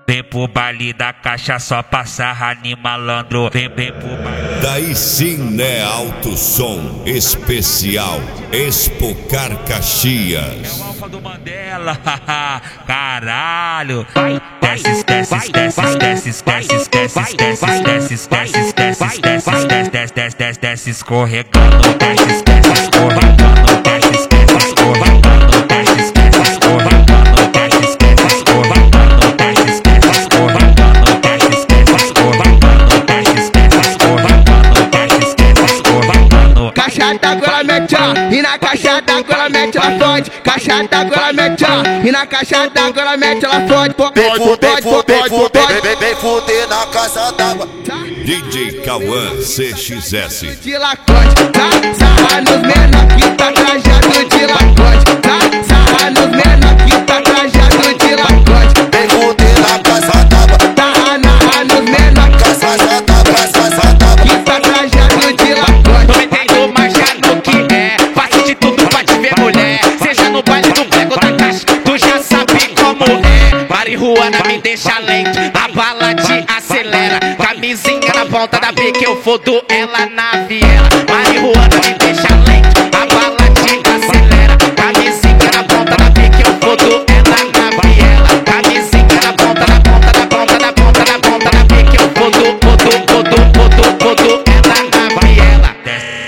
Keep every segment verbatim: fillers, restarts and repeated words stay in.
Vem pro baile da caixa só pra sarrar ni malandro. Vem, vem pro baile. Daí sim, né? Alto som especial Expocar Caxias. É o Alfa do Mandela, caralho. Desce, desce, desce, desce, desce, desce, desce, desce, desce, desce, desce, desce, desce, desce, desce, desce, escorregando, desce, desce, escorregando, desce, desce, escorregando, desce, desce, escorregando, desce, desce, escorregando, desce, desce, escorregando, desce, desce, escorregando, desce, desce, escorregando, desce, desce, escorregando. Caixa d'água ela mete ó, e na caixa d'água ela mete ela fode. Caixa d'água ela mete ó, e na caixa d'água ela mete ela fode. Vem fuder, vem fuder, vem vem fuder na caixa d'água. D J Cauã C X S. De lacote, tá? Sarra nos menor que tá trajado de lacote, tá? Sarra nos menor que tá trajado de lacote. Vem fuder na caixa d'água. Sarra na nos menor Caixa d'água, caixa d'água. que tá trajado de lacote. Tô metendo marcha no que é, faço de tudo pra te ver mulher. Seja no baile do prego da caixa, tu já sabe como é. Marihuana me deixa lento, a bala te acelera. Camisinha na ponta da B que eu fodo ela na viela. Marihuana me deixa lento, a bala te acelera. Camisinha na ponta da B que eu fodo ela na viela. Camisinha na ponta, na ponta, na ponta, na ponta, na ponta da B que eu fodo, fodo, fodo, fodo, fodo ela na viela.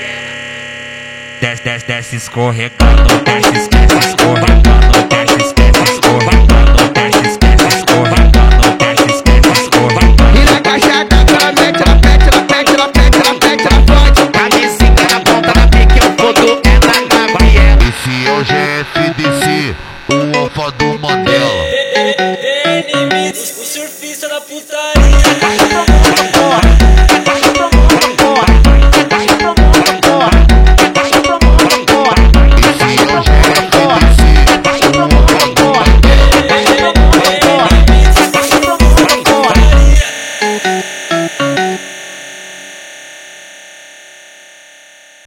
Desce, desce, desce, escorregando, desce, desce, escorregando, desce, desce, escorregando, desce, desce, escorregando, desce, desce, escorregando. E na caixa d'água ela mete, ela pede, ela pede, ela pede, ela pede, ela fode. Camisinha na ponta da B que eu fodo ela na viela. Esse é o G F D C, o Alfa do Mandela. N M, o surfista da putaria.